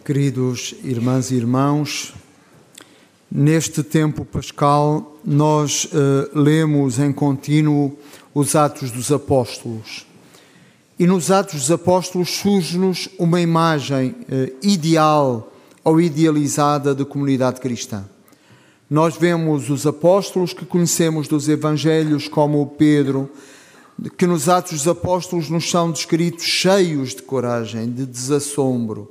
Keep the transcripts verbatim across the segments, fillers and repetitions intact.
Queridos irmãs e irmãos, neste tempo pascal nós uh, lemos em contínuo os Atos dos Apóstolos. E nos Atos dos Apóstolos surge-nos uma imagem uh, ideal ou idealizada de comunidade cristã. Nós vemos os apóstolos que conhecemos dos Evangelhos, como o Pedro, que nos Atos dos Apóstolos nos são descritos cheios de coragem, de desassombro,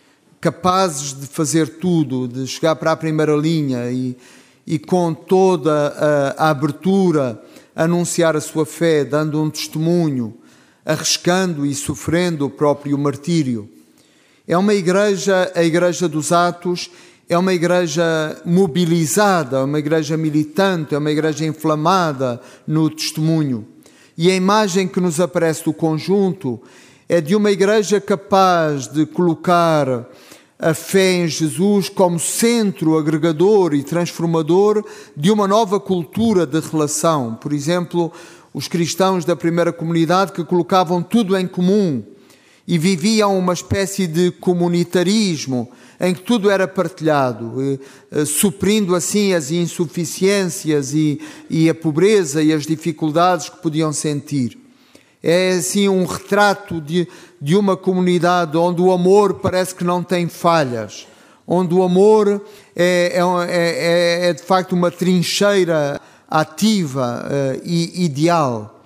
capazes de fazer tudo, de chegar para a primeira linha e, e com toda a, a abertura anunciar a sua fé, dando um testemunho, arriscando e sofrendo o próprio martírio. É uma igreja, a igreja dos Atos, é uma igreja mobilizada, uma igreja militante, é uma igreja inflamada no testemunho. E a imagem que nos aparece do conjunto é de uma igreja capaz de colocar a fé em Jesus como centro agregador e transformador de uma nova cultura de relação. Por exemplo, os cristãos da primeira comunidade que colocavam tudo em comum e viviam uma espécie de comunitarismo em que tudo era partilhado, suprindo assim as insuficiências e, e a pobreza e as dificuldades que podiam sentir. É assim um retrato de, de uma comunidade onde o amor parece que não tem falhas, onde o amor é, é, é, é de facto uma trincheira ativa uh, e ideal.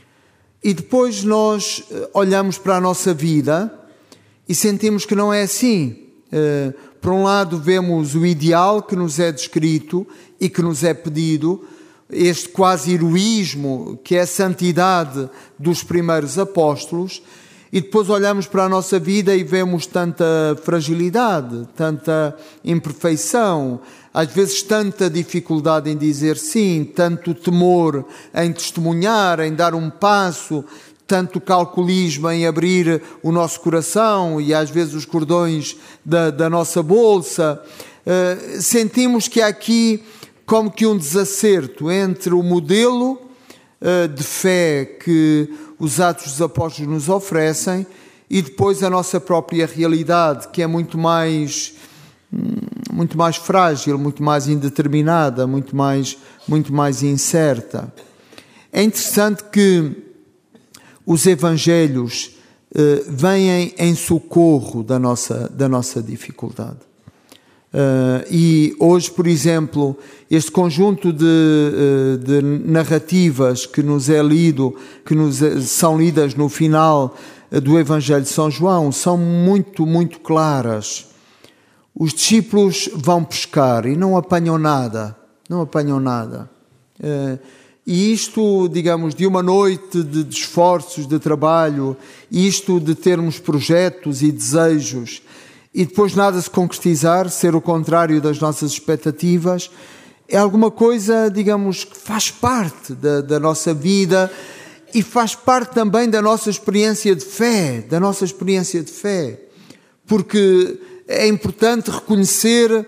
E depois nós olhamos para a nossa vida e sentimos que não é assim. Uh, por um lado vemos o ideal que nos é descrito e que nos é pedido, este quase heroísmo que é a santidade dos primeiros apóstolos, e depois olhamos para a nossa vida e vemos tanta fragilidade, tanta imperfeição, às vezes tanta dificuldade em dizer sim, tanto temor em testemunhar, em dar um passo, tanto calculismo em abrir o nosso coração e às vezes os cordões da, da nossa bolsa. Uh, sentimos que há aqui como que um desacerto entre o modelo uh, de fé que os Atos dos Apóstolos nos oferecem e depois a nossa própria realidade, que é muito mais, muito mais frágil, muito mais indeterminada, muito mais, muito mais incerta. É interessante que os Evangelhos uh, vêm em socorro da nossa, da nossa dificuldade. Uh, e hoje, por exemplo, este conjunto de, uh, de narrativas que nos é lido, que nos é, são lidas no final uh, do Evangelho de São João, são muito, muito claras. Os discípulos vão pescar e não apanham nada, não apanham nada. Uh, e isto, digamos, de uma noite de, de esforços, de trabalho, isto de termos projetos e desejos, e depois nada se concretizar, ser o contrário das nossas expectativas, é alguma coisa, digamos, que faz parte da, da nossa vida e faz parte também da nossa experiência de fé, da nossa experiência de fé. Porque é importante reconhecer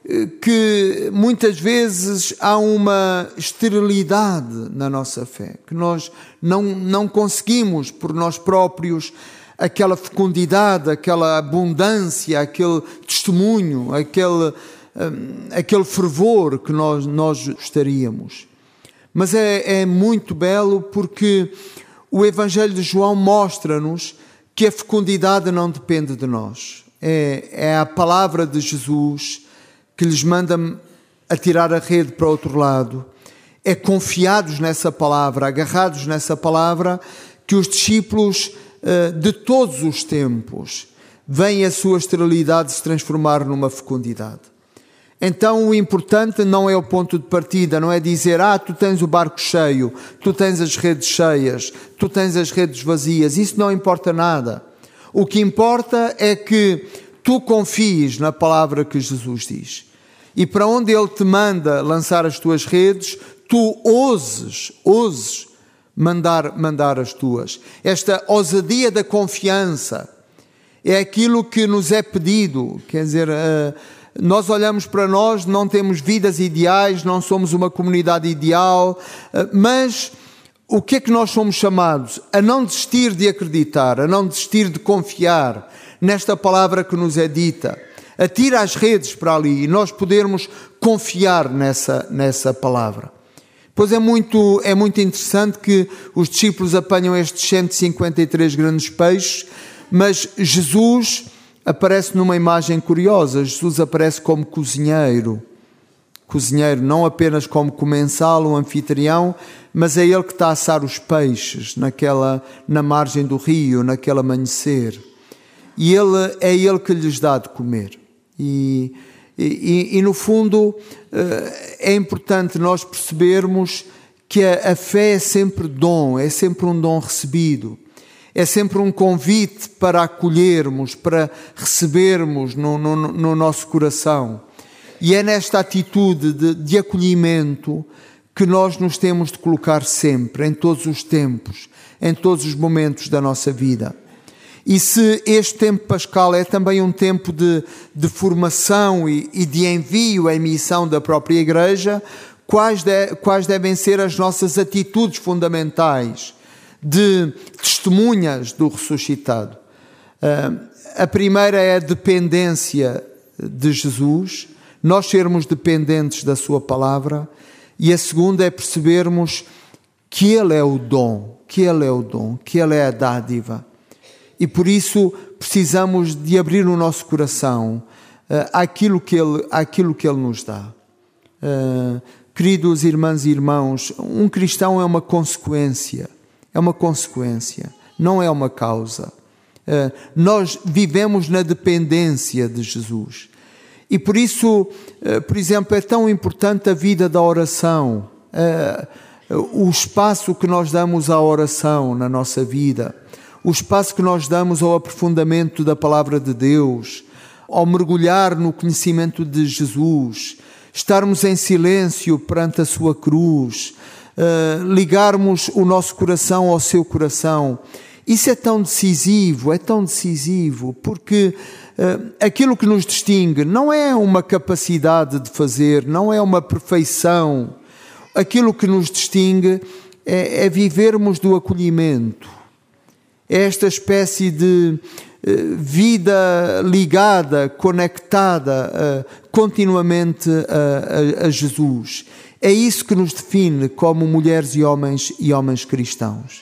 que muitas vezes há uma esterilidade na nossa fé, que nós não, não conseguimos por nós próprios aquela fecundidade, aquela abundância, aquele testemunho, aquele, um, aquele fervor que nós, nós gostaríamos. Mas é, é muito belo porque o Evangelho de João mostra-nos que a fecundidade não depende de nós. É, é a palavra de Jesus que lhes manda atirar a rede para o outro lado. É confiados nessa palavra, agarrados nessa palavra, que os discípulos de todos os tempos, vem a sua esterilidade se transformar numa fecundidade. Então o importante não é o ponto de partida, não é dizer, ah, tu tens o barco cheio, tu tens as redes cheias, tu tens as redes vazias, isso não importa nada. O que importa é que tu confies na palavra que Jesus diz. E para onde Ele te manda lançar as tuas redes, tu ouses, ouses, Mandar, mandar as tuas. Esta ousadia da confiança é aquilo que nos é pedido. Quer dizer, nós olhamos para nós, não temos vidas ideais, não somos uma comunidade ideal, mas o que é que nós somos chamados? A não desistir de acreditar, a não desistir de confiar nesta palavra que nos é dita. Atira as redes para ali e nós podermos confiar nessa, nessa palavra. Pois é muito, é muito interessante que os discípulos apanham estes cento e cinquenta e três grandes peixes, mas Jesus aparece numa imagem curiosa. Jesus aparece como cozinheiro. Cozinheiro, não apenas como comensal, um anfitrião, mas é ele que está a assar os peixes naquela, na margem do rio, naquele amanhecer. E ele, é ele que lhes dá de comer. E, e, e no fundo é importante nós percebermos que a, a fé é sempre dom, é sempre um dom recebido. É sempre um convite para acolhermos, para recebermos no, no, no nosso coração. E é nesta atitude de, de acolhimento que nós nos temos de colocar sempre, em todos os tempos, em todos os momentos da nossa vida. E se este tempo pascal é também um tempo de, de formação e, e de envio em missão da própria Igreja, quais, de, quais devem ser as nossas atitudes fundamentais de testemunhas do ressuscitado? Uh, a primeira é a dependência de Jesus, nós sermos dependentes da sua palavra, e a segunda é percebermos que Ele é o dom, que Ele é o dom, que Ele é a dádiva. E por isso precisamos de abrir o nosso coração uh, àquilo, que ele, àquilo que Ele nos dá. Uh, queridos irmãs e irmãos, um cristão é uma consequência, é uma consequência, não é uma causa. Uh, nós vivemos na dependência de Jesus. E por isso, uh, por exemplo, é tão importante a vida da oração, uh, o espaço que nós damos à oração na nossa vida, o espaço que nós damos ao aprofundamento da palavra de Deus, ao mergulhar no conhecimento de Jesus, estarmos em silêncio perante a sua cruz, uh, ligarmos o nosso coração ao seu coração. Isso é tão decisivo, é tão decisivo, porque uh, aquilo que nos distingue não é uma capacidade de fazer, não é uma perfeição. Aquilo que nos distingue é, é vivermos do acolhimento. É esta espécie de uh, vida ligada, conectada uh, continuamente a, a, a Jesus. É isso que nos define como mulheres e homens e homens cristãos.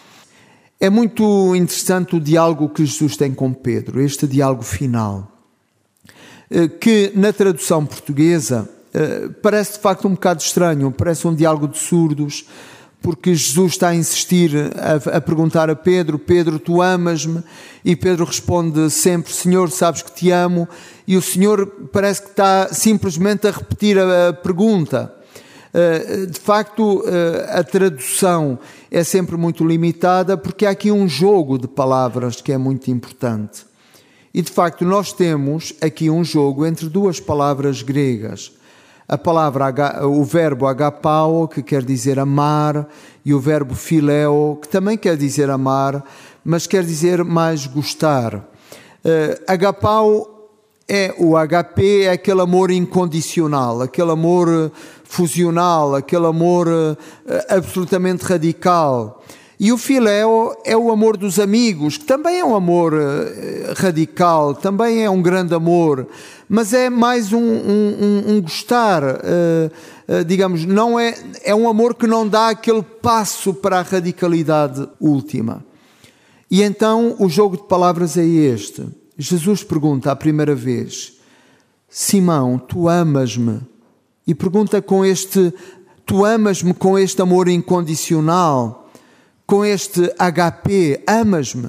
É muito interessante o diálogo que Jesus tem com Pedro, este diálogo final, uh, que na tradução portuguesa uh, parece de facto um bocado estranho, parece um diálogo de surdos, porque Jesus está a insistir, a, a perguntar a Pedro: Pedro, tu amas-me? E Pedro responde sempre: Senhor, sabes que te amo. E o Senhor parece que está simplesmente a repetir a, a pergunta. Uh, de facto, uh, a tradução é sempre muito limitada, porque há aqui um jogo de palavras que é muito importante. E de facto nós temos aqui um jogo entre duas palavras gregas. A palavra, o verbo agapao, que quer dizer amar, e o verbo phileo, que também quer dizer amar, mas quer dizer mais gostar. Uh, agapao é o H P, é aquele amor incondicional, aquele amor fusional, aquele amor uh, absolutamente radical. E o phileo é o amor dos amigos, que também é um amor uh, radical, também é um grande amor, mas é mais um, um, um gostar, uh, uh, digamos, não é, é um amor que não dá aquele passo para a radicalidade última. E então o jogo de palavras é este. Jesus pergunta a primeira vez: Simão, tu amas-me? E pergunta com este, tu amas-me com este amor incondicional, com este H P, amas-me?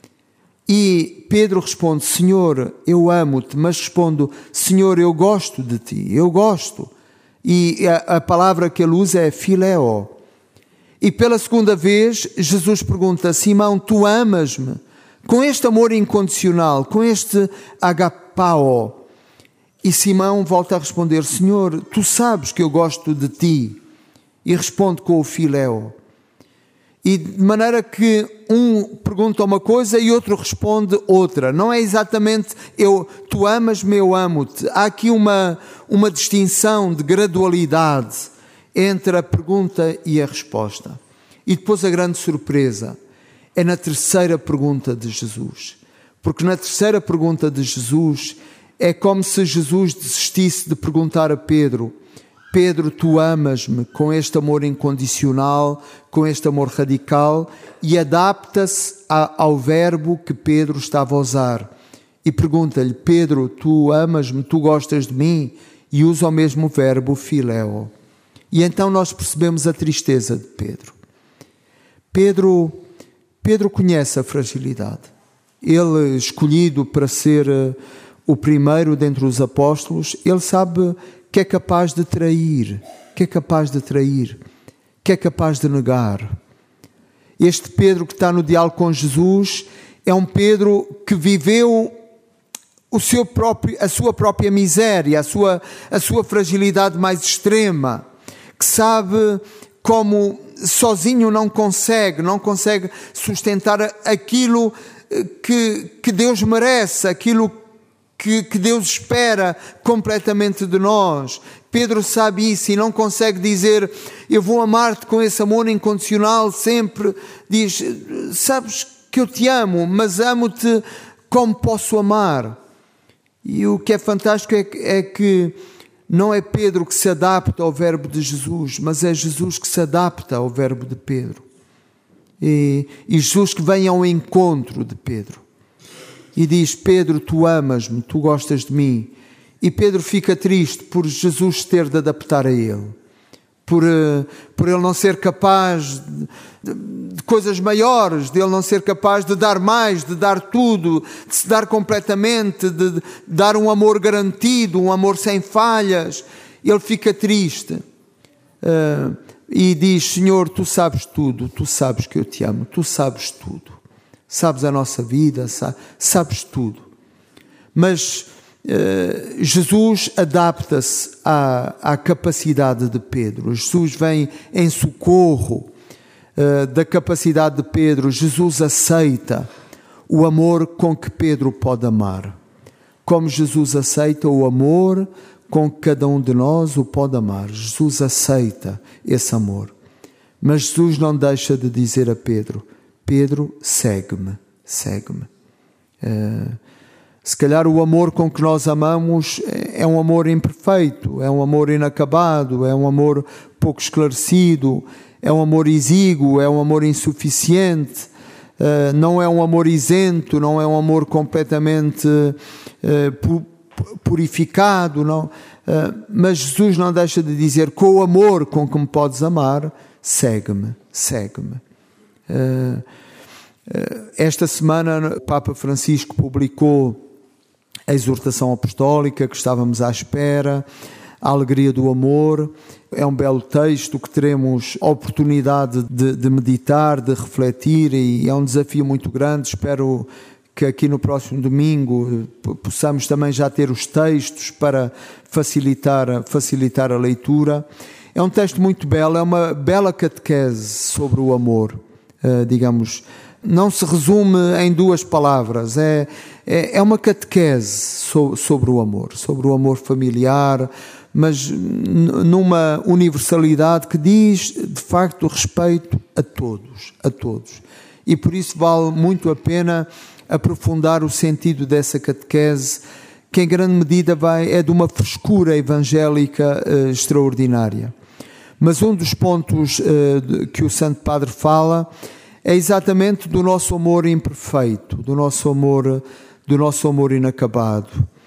E Pedro responde: Senhor, eu amo-te, mas respondo: Senhor, eu gosto de ti, eu gosto. E a, a palavra que ele usa é phileo. E pela segunda vez, Jesus pergunta: Simão, tu amas-me? Com este amor incondicional, com este agapao. E Simão volta a responder: Senhor, tu sabes que eu gosto de ti. E responde com o phileo. E de maneira que um pergunta uma coisa e outro responde outra. Não é exatamente eu, tu amas-me, eu amo-te. Há aqui uma, uma distinção de gradualidade entre a pergunta e a resposta. E depois a grande surpresa é na terceira pergunta de Jesus. Porque na terceira pergunta de Jesus, é como se Jesus desistisse de perguntar a Pedro: Pedro, tu amas-me com este amor incondicional, com este amor radical, e adapta-se ao verbo que Pedro estava a usar. E pergunta-lhe: Pedro, tu amas-me, tu gostas de mim? E usa o mesmo verbo, filéo. E então nós percebemos a tristeza de Pedro. Pedro, Pedro conhece a fragilidade. Ele, escolhido para ser o primeiro dentre os apóstolos, ele sabe que é capaz de trair, que é capaz de trair, que é capaz de negar. Este Pedro que está no diálogo com Jesus é um Pedro que viveu o seu próprio, a sua própria miséria, a sua, a sua fragilidade mais extrema, que sabe como sozinho não consegue, não consegue sustentar aquilo que, que Deus merece, aquilo que, que Deus espera completamente de nós. Pedro sabe isso e não consegue dizer: eu vou amar-te com esse amor incondicional sempre. Diz: sabes que eu te amo, mas amo-te como posso amar. E o que é fantástico é que, é que não é Pedro que se adapta ao verbo de Jesus, mas é Jesus que se adapta ao verbo de Pedro. E, e Jesus que vem ao encontro de Pedro. E diz: Pedro, tu amas-me, tu gostas de mim. E Pedro fica triste por Jesus ter de adaptar a ele. Por, por ele não ser capaz de, de, de coisas maiores, de ele não ser capaz de dar mais, de dar tudo, de se dar completamente, de, de dar um amor garantido, um amor sem falhas. Ele fica triste uh, e diz: Senhor, tu sabes tudo, tu sabes que eu te amo, tu sabes tudo. Sabes a nossa vida, sabes tudo. Mas uh, Jesus adapta-se à, à capacidade de Pedro. Jesus vem em socorro uh, da capacidade de Pedro. Jesus aceita o amor com que Pedro pode amar. Como Jesus aceita o amor com que cada um de nós o pode amar. Jesus aceita esse amor. Mas Jesus não deixa de dizer a Pedro: Pedro, segue-me, segue-me. Uh, se calhar o amor com que nós amamos é um amor imperfeito, é um amor inacabado, é um amor pouco esclarecido, é um amor exíguo, é um amor insuficiente, uh, não é um amor isento, não é um amor completamente uh, purificado, não. Uh, mas Jesus não deixa de dizer: com o amor com que me podes amar, segue-me, segue-me. Uh, uh, esta semana o Papa Francisco publicou a exortação apostólica que estávamos à espera, a alegria do amor. É um belo texto que teremos a oportunidade de, de meditar, de refletir, e é um desafio muito grande. Espero que aqui no próximo domingo possamos também já ter os textos para facilitar, facilitar a leitura. É um texto muito belo, é uma bela catequese sobre o amor. Uh, digamos, não se resume em duas palavras, é, é, é uma catequese so, sobre o amor, sobre o amor familiar, mas n- numa universalidade que diz, de facto, respeito a todos, a todos. E por isso vale muito a pena aprofundar o sentido dessa catequese, que em grande medida vai, é de uma frescura evangélica uh, extraordinária. Mas um dos pontos uh, que o Santo Padre fala é exatamente do nosso amor imperfeito, do nosso amor, do nosso amor inacabado.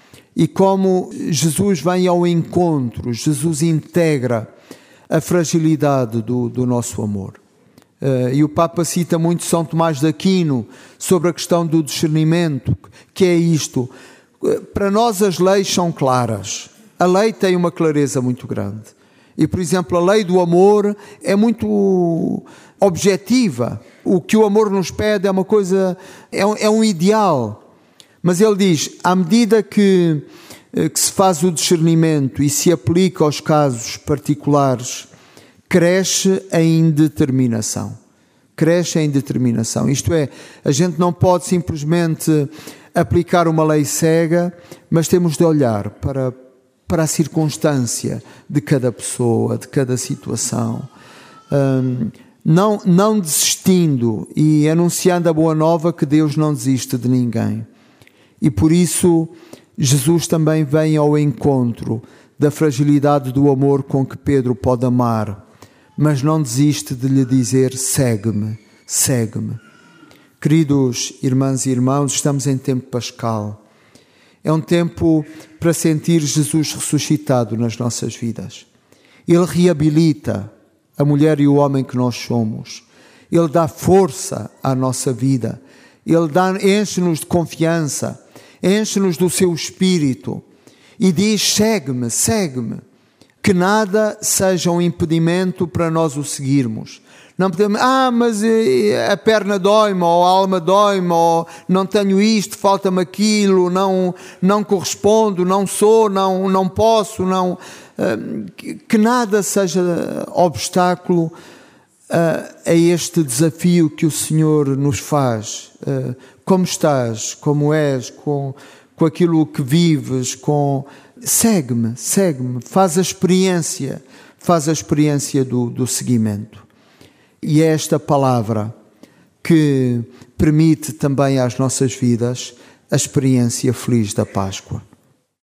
E como Jesus vem ao encontro, Jesus integra a fragilidade do, do nosso amor. Uh, e o Papa cita muito São Tomás de Aquino sobre a questão do discernimento, que é isto. Para nós as leis são claras. A lei tem uma clareza muito grande. E, por exemplo, a lei do amor é muito objetiva. O que o amor nos pede é uma coisa, é um, é um ideal. Mas ele diz, à medida que, que se faz o discernimento e se aplica aos casos particulares, cresce a indeterminação. Cresce a indeterminação. Isto é, a gente não pode simplesmente aplicar uma lei cega, mas temos de olhar para para a circunstância de cada pessoa, de cada situação, um, não, não desistindo e anunciando a boa nova que Deus não desiste de ninguém. E por isso Jesus também vem ao encontro da fragilidade do amor com que Pedro pode amar, mas não desiste de lhe dizer: segue-me, segue-me. Queridos irmãs e irmãos, estamos em tempo pascal. É um tempo para sentir Jesus ressuscitado nas nossas vidas. Ele reabilita a mulher e o homem que nós somos. Ele dá força à nossa vida. Ele dá, enche-nos de confiança, enche-nos do seu espírito e diz: segue-me, segue-me. Que nada seja um impedimento para nós o seguirmos. Não podemos, ah, mas a perna dói-me, ou a alma dói-me, ou não tenho isto, falta-me aquilo, não, não correspondo, não sou, não, não posso, não, que nada seja obstáculo a este desafio que o Senhor nos faz. Como estás, como és, com, com aquilo que vives, com... segue-me, segue-me, faz a experiência, faz a experiência do, do seguimento. E é esta palavra que permite também às nossas vidas a experiência feliz da Páscoa.